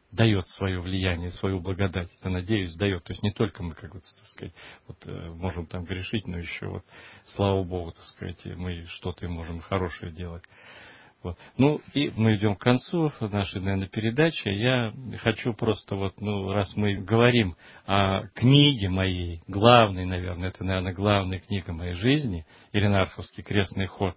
свое влияние, свою благодать. Я надеюсь, дает. То есть не только мы, как бы, так сказать, можем там грешить, но еще вот, слава Богу, так сказать, мы что-то и можем хорошее делать. Вот. Ну, и мы идем к концу нашей, наверное, передачи. Я хочу просто раз мы говорим о книге моей, главной, наверное, это, наверное, главная книга моей жизни, Иринарховский крестный ход,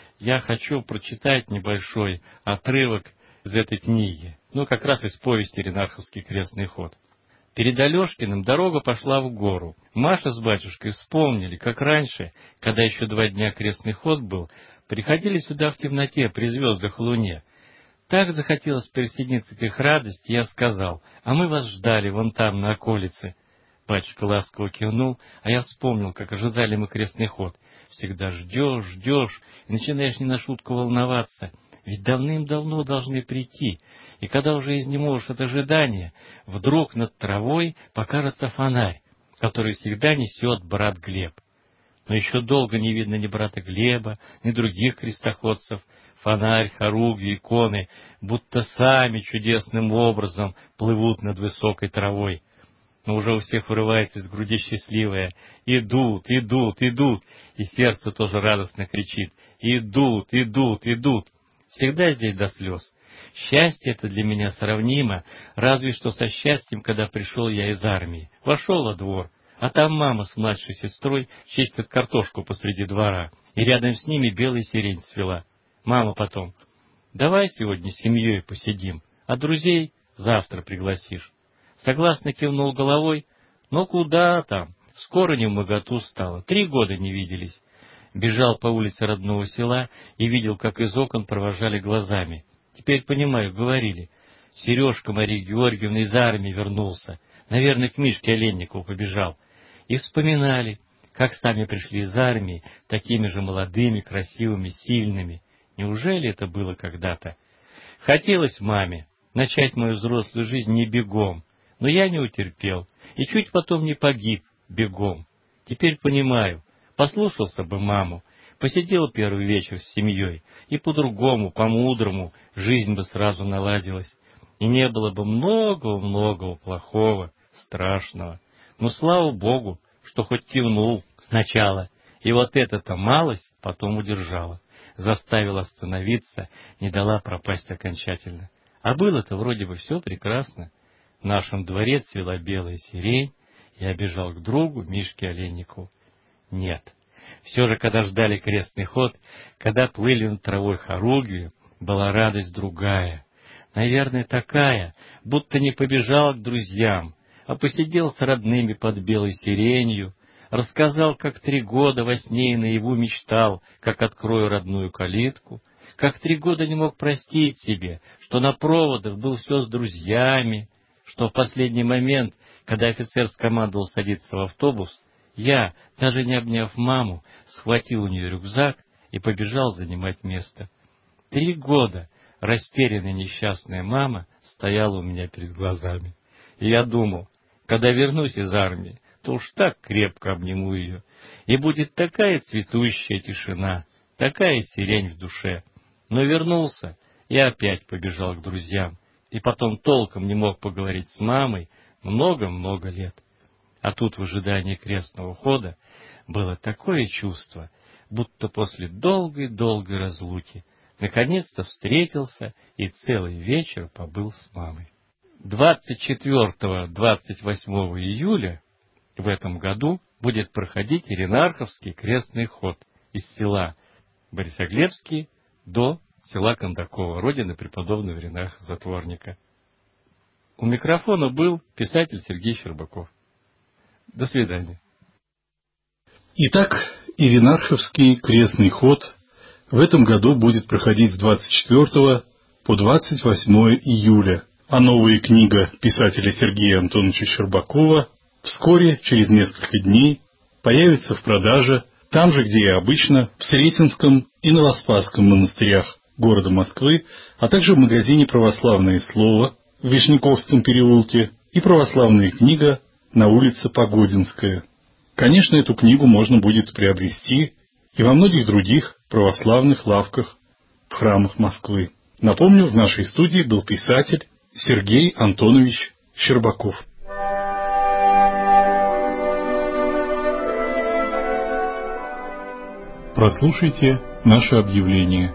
я хочу прочитать небольшой отрывок из этой книги. Как раз из повести «Иринарховский крестный ход». Перед Алешкиным дорога пошла в гору. Маша с батюшкой вспомнили, как раньше, когда еще 2 дня крестный ход был, приходили сюда в темноте при звездах луне. Так захотелось присоединиться к их радости, я сказал: «А мы вас ждали вон там, на околице». Батюшка ласково кивнул, а я вспомнил, как ожидали мы крестный ход. Всегда ждешь, и начинаешь не на шутку волноваться. Ведь давным-давно должны прийти, и когда уже изнеможешь от ожидания, вдруг над травой покажется фонарь, который всегда несет брат Глеб. Но еще долго не видно ни брата Глеба, ни других крестоходцев. Фонарь, хоругви, иконы, будто сами чудесным образом плывут над высокой травой. Но уже у всех вырывается из груди счастливое: «Идут, идут, идут!» И сердце тоже радостно кричит: «Идут, идут, идут!» Всегда здесь до слез. Счастье это для меня сравнимо, разве что со счастьем, когда пришел я из армии. Вошел во двор, а там мама с младшей сестрой чистят картошку посреди двора, и рядом с ними белая сирень цвела. Мама потом: «Давай сегодня с семьей посидим, а друзей завтра пригласишь». Согласно кивнул головой. Но куда там, скоро невмоготу стало, 3 года не виделись. Бежал по улице родного села и видел, как из окон провожали глазами. Теперь понимаю, говорили: «Сережка Мария Георгиевна из армии вернулся, наверное, к Мишке Оленникову побежал». И вспоминали, как сами пришли из армии, такими же молодыми, красивыми, сильными. Неужели это было когда-то? Хотелось маме начать мою взрослую жизнь не бегом, но я не утерпел и чуть потом не погиб бегом. Теперь понимаю, послушался бы маму, посидел первый вечер с семьей, и по-другому, по-мудрому жизнь бы сразу наладилась, и не было бы многого-многого плохого, страшного. Но слава Богу, что хоть кивнул сначала, и вот эта-то малость потом удержала, заставила остановиться, не дала пропасть окончательно. А было-то вроде бы все прекрасно. В нашем дворе цвела белая сирень, я бежал к другу, Мишке Олейникову. Нет. Все же, когда ждали крестный ход, когда плыли над травой хоругвью, была радость другая. Наверное, такая, будто не побежал к друзьям, а посидел с родными под белой сиренью, рассказал, как 3 года во сне и наяву мечтал, как открою родную калитку, как 3 года не мог простить себе, что на проводах был все с друзьями, что в последний момент, когда офицер скомандовал садиться в автобус, я, даже не обняв маму, схватил у нее рюкзак и побежал занимать место. 3 года растерянная несчастная мама стояла у меня перед глазами. И я думал, когда вернусь из армии, то уж так крепко обниму ее, и будет такая цветущая тишина, такая сирень в душе. Но вернулся и опять побежал к друзьям, и потом толком не мог поговорить с мамой много-много лет. А тут в ожидании крестного хода было такое чувство, будто после долгой-долгой разлуки наконец-то встретился и целый вечер побыл с мамой. 24-28 июля в этом году будет проходить Иринарховский крестный ход из села Борисоглебский до села Кондакова, родины преподобного Иринарха Затворника. У микрофона был писатель Сергей Щербаков. До свидания. Итак, Иринарховский крестный ход в этом году будет проходить с 24 по 28 июля, а новая книга писателя Сергея Антоновича Щербакова вскоре, через несколько дней, появится в продаже там же, где и обычно, в Сретенском и Новоспасском монастырях города Москвы, а также в магазине «Православное слово» в Вишняковском переулке и «Православная книга» на улице Погодинская. Конечно, эту книгу можно будет приобрести и во многих других православных лавках в храмах Москвы. Напомню, в нашей студии был писатель Сергей Антонович Щербаков. Прослушайте наше объявление.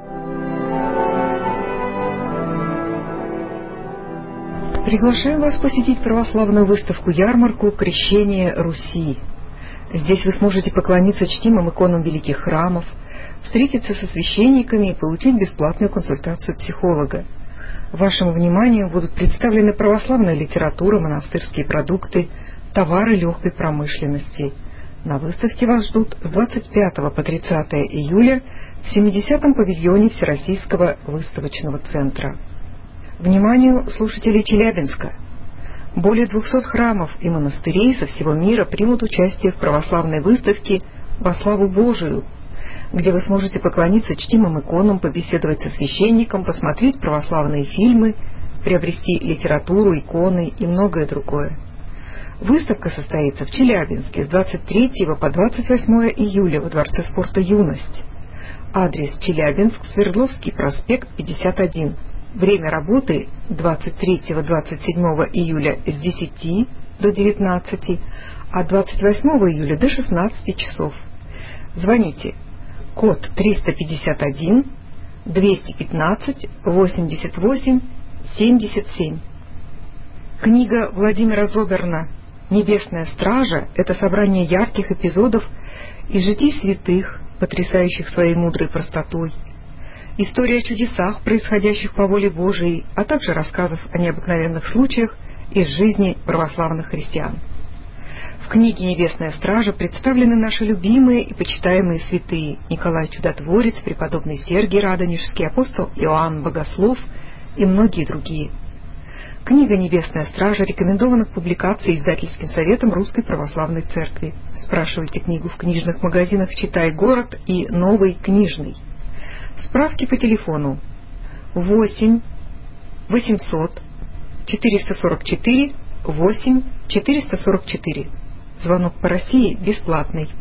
Приглашаем вас посетить православную выставку-ярмарку «Крещение Руси». Здесь вы сможете поклониться чтимым иконам великих храмов, встретиться со священниками и получить бесплатную консультацию психолога. Вашему вниманию будут представлены православная литература, монастырские продукты, товары легкой промышленности. На выставке вас ждут с 25 по 30 июля в 70-м павильоне Всероссийского выставочного центра. Вниманию слушателей Челябинска! Более 200 храмов и монастырей со всего мира примут участие в православной выставке «Во славу Божию», где вы сможете поклониться чтимым иконам, побеседовать со священником, посмотреть православные фильмы, приобрести литературу, иконы и многое другое. Выставка состоится в Челябинске с 23 по 28 июля во Дворце спорта «Юность». Адрес: Челябинск, Свердловский проспект, 51. Время работы 23-27 июля с 10 до 19, а 28 июля до 16 часов. Звоните. Код 351 215 88 77. Книга Владимира Зоберна «Небесная стража» — это собрание ярких эпизодов из житий святых, потрясающих своей мудрой простотой, история о чудесах, происходящих по воле Божией, а также рассказов о необыкновенных случаях из жизни православных христиан. В книге «Небесная стража» представлены наши любимые и почитаемые святые: Николай Чудотворец, преподобный Сергий Радонежский, апостол Иоанн Богослов и многие другие. Книга «Небесная стража» рекомендована к публикации издательским советом Русской Православной Церкви. Спрашивайте книгу в книжных магазинах «Читай город» и «Новый книжный». Справки по телефону 8 800 444 8 444. Звонок по России бесплатный.